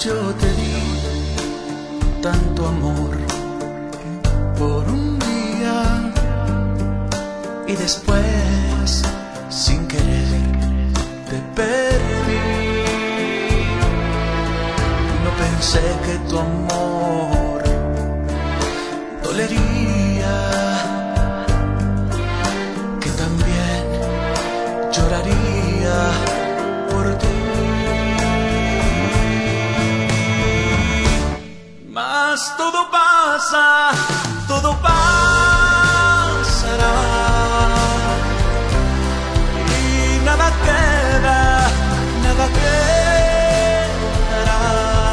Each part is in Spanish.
Yo te di tanto amor por un día y después, sin querer, te perdí. No pensé que tu amor dolería, que también lloraría por ti. Mas todo pasa, todo pasará y nada queda, nada quedará.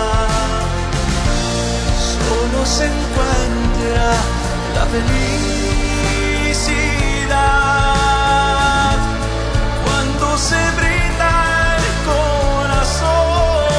Solo se encuentra la felicidad cuando se brinda el corazón.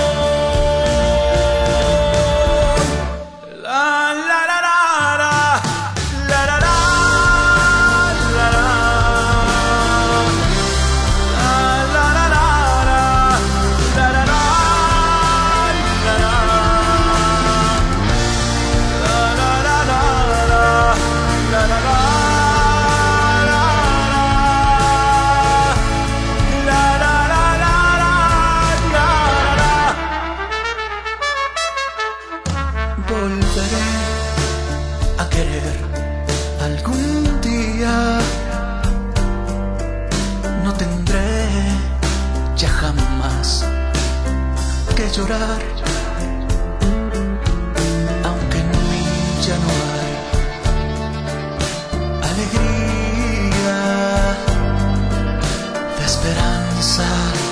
Volveré a querer algún día. No tendré ya jamás que llorar, aunque en mí ya no hay alegría. De esperanza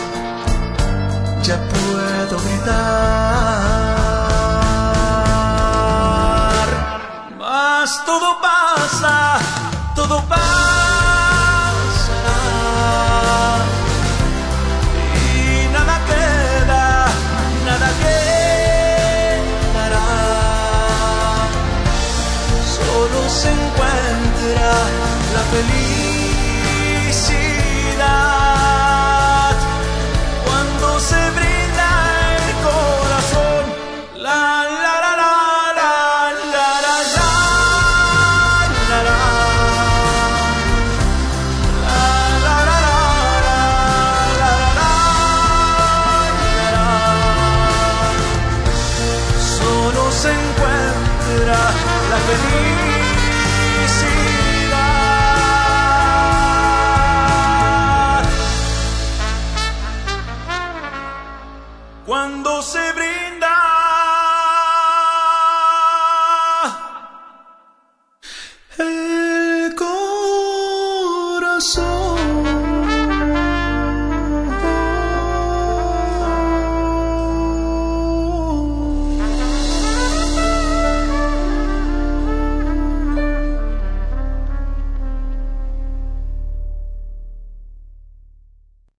ya puedo gritar. Mas todo pasa, todo pasará y nada queda, nada quedará. Solo se encuentra la felicidad cuando se brinda el corazón. La la la la la la la la la la la la la. Solo se encuentra la felicidad cuando se brinda el corazón.